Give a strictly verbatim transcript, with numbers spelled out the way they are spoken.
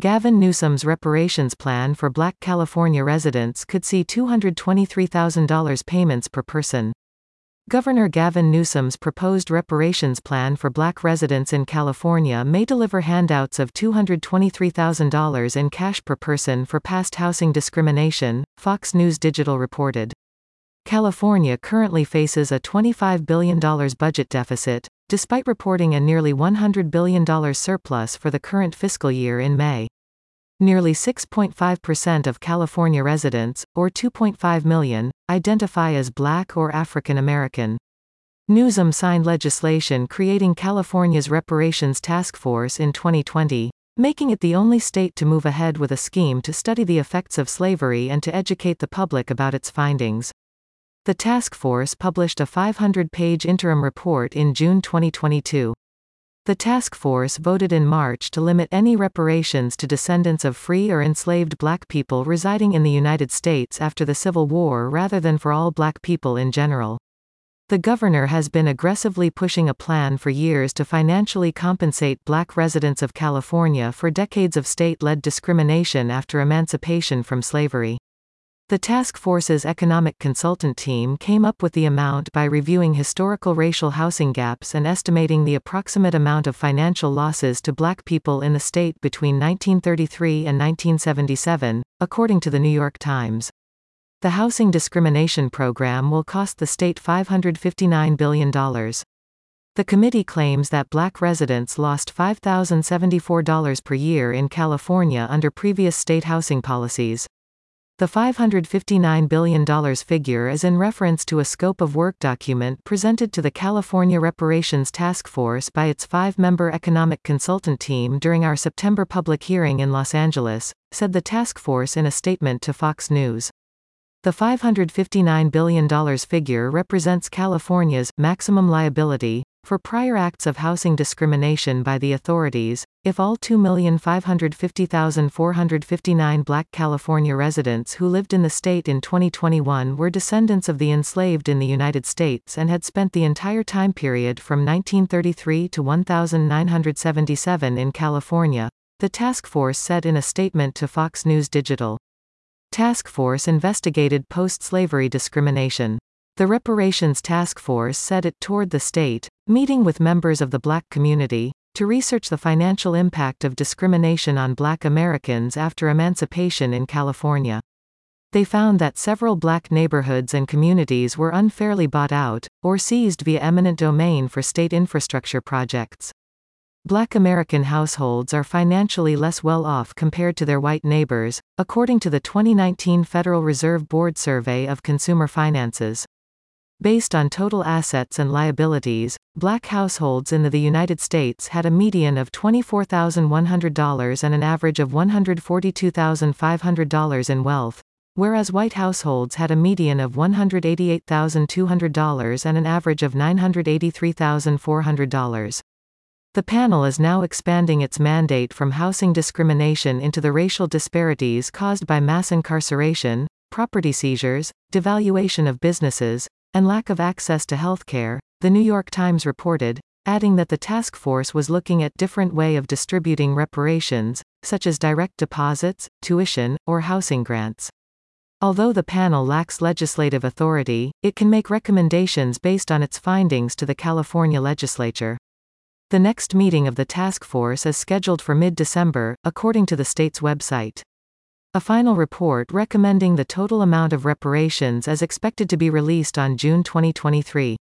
Gavin Newsom's reparations plan for Black California residents could see two hundred twenty-three thousand dollars payments per person. Governor Gavin Newsom's proposed reparations plan for Black residents in California may deliver handouts of two hundred twenty-three thousand dollars in cash per person for past housing discrimination, Fox News Digital reported. California currently faces a twenty-five billion dollars budget deficit, despite reporting a nearly one hundred billion dollars surplus for the current fiscal year in May. Nearly six point five percent of California residents, or two point five million, identify as Black or African American. Newsom signed legislation creating California's Reparations Task Force in twenty twenty, making it the only state to move ahead with a scheme to study the effects of slavery and to educate the public about its findings. The task force published a five hundred page interim report in June twenty twenty-two. The task force voted in March to limit any reparations to descendants of free or enslaved Black people residing in the United States after the Civil War rather than for all Black people in general. The governor has been aggressively pushing a plan for years to financially compensate Black residents of California for decades of state-led discrimination after emancipation from slavery. The task force's economic consultant team came up with the amount by reviewing historical racial housing gaps and estimating the approximate amount of financial losses to Black people in the state between nineteen thirty-three and nineteen seventy-seven, according to the New York Times. The housing discrimination program will cost the state five hundred fifty-nine billion dollars. The committee claims that Black residents lost five thousand seventy-four dollars per year in California under previous state housing policies. The five hundred fifty-nine billion dollars figure is in reference to a scope of work document presented to the California Reparations Task Force by its five-member economic consultant team during our September public hearing in Los Angeles, said the task force in a statement to Fox News. The five hundred fifty-nine billion dollars figure represents California's maximum liability for prior acts of housing discrimination by the authorities, if all two million five hundred fifty thousand four hundred fifty-nine Black California residents who lived in the state in twenty twenty-one were descendants of the enslaved in the United States and had spent the entire time period from nineteen thirty-three to nineteen seventy-seven in California, the task force said in a statement to Fox News Digital. Task force investigated post-slavery discrimination. The Reparations Task Force said it toured the state, meeting with members of the Black community, to research the financial impact of discrimination on Black Americans after emancipation in California. They found that several Black neighborhoods and communities were unfairly bought out, or seized via eminent domain for state infrastructure projects. Black American households are financially less well off compared to their white neighbors, according to the twenty nineteen Federal Reserve Board Survey of Consumer Finances. Based on total assets and liabilities, Black households in the United States had a median of twenty-four thousand one hundred dollars and an average of one hundred forty-two thousand five hundred dollars in wealth, whereas white households had a median of one hundred eighty-eight thousand two hundred dollars and an average of nine hundred eighty-three thousand four hundred dollars. The panel is now expanding its mandate from housing discrimination into the racial disparities caused by mass incarceration, property seizures, devaluation of businesses, and lack of access to health care, the New York Times reported, adding that the task force was looking at different way of distributing reparations, such as direct deposits, tuition, or housing grants. Although the panel lacks legislative authority, it can make recommendations based on its findings to the California legislature. The next meeting of the task force is scheduled for mid-December, according to the state's website. A final report recommending the total amount of reparations is expected to be released on June twenty twenty-three.